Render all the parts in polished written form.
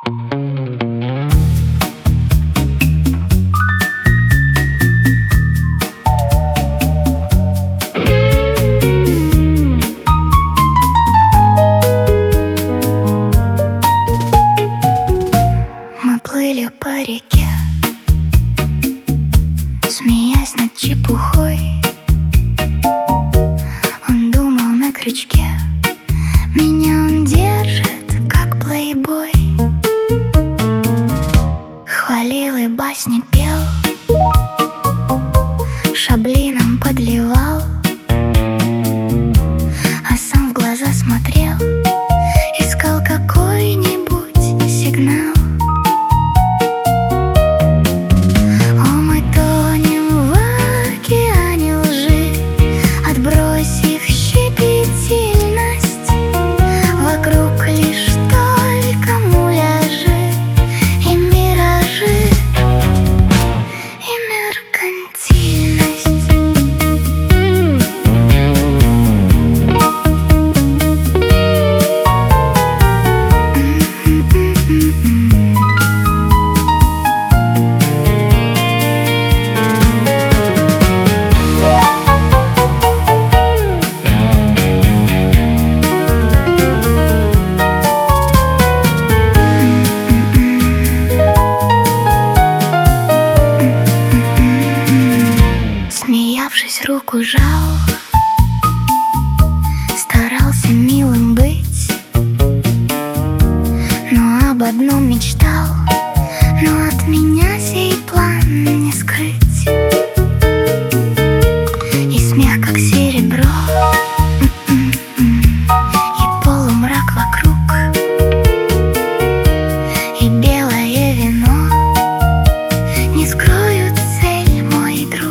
Мы плыли по реке, смеясь над чепухой. Он думал на крючке, меня он держит, как плейбой. Хвалил и басни пел, шабли нам подливал, а сам в глаза смотрел, искал какой-нибудь сигнал. О, мы тонем в океане лжи, отбросив щепетильность. Вокруг лишь только муляжи и миражи, и меркантильность. Смеявшись, руку жал, старался милым быть, но об одном мечтал, но от меня сей план не скрыть. И смех, как серебро, и полумрак вокруг, и белое вино не скроют цель, мой друг.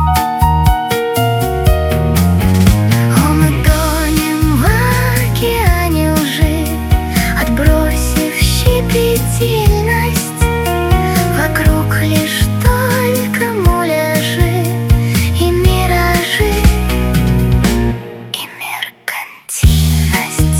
О, мы тонем в океане лжи, отбросив щепетильность. Вокруг лишь только муляжи и миражи, и меркантильность.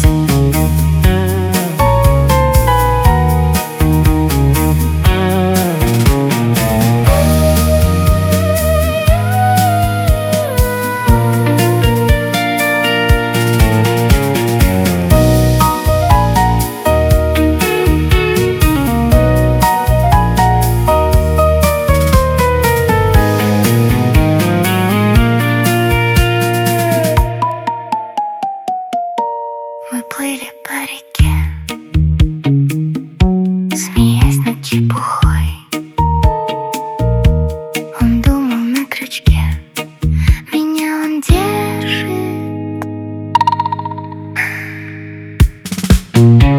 Мы плыли по реке, смеясь над чепухой. Он думал на крючке, меня он держит.